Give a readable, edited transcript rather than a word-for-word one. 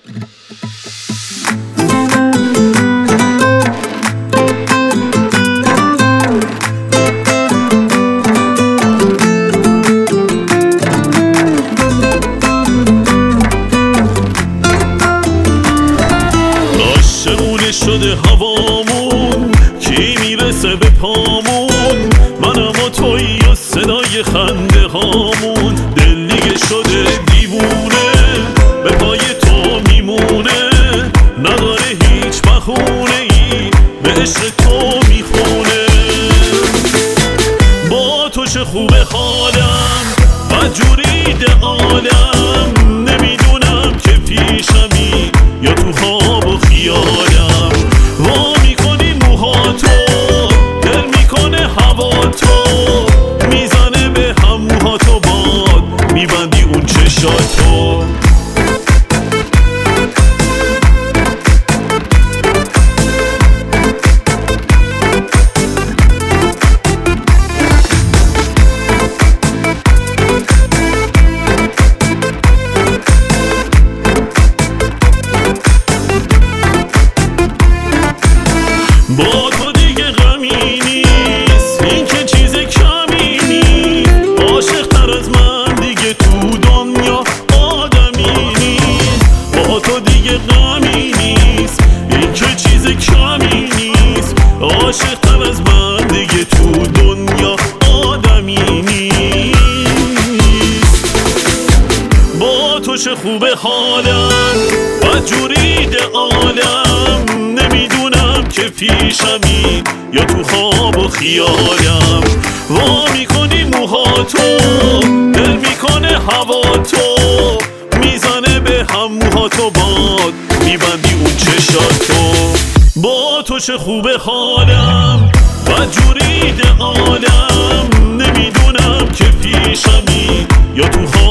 عاشقونه شده هوامون، کی میرسه به پامون؟ منم و تویی و صدای خنده هامون. دل دیگه شده دیوونه، به پای تو میمونه، نداره هیچ بهونه ای، به عشق تو میخونه. با تو چه خوبه حالم و جوریده عالم، نمیدونم که پیشمی یا تو خواب و خیالم. وا میکنی موهاتو، دل میکنه هوا تو، میزنه به هم موهاتو باد، میبندی اون چشاتو. با تو دیگه غمی نیست، این که چیز کمی نیست. عاشق تر از من دیگه تو دنیا آدمی نیست. با تو دیگه غمی نیست، این که چیز کمی نیست. عاشق تر از من دیگه تو دنیا آدمی نیست. با تو چه خوبه حالم و جوریده عالم، نمیدونم که پیشمی یا تو خواب و خیالم. وا میکنی موهاتو، دل میکنه هوا تو، میزنه به هم موهاتو باد، میبندی اون چشاتو. با تو چه خوبه حالم و جوریده عالم، نمیدونم که پیشمی یا تو خواب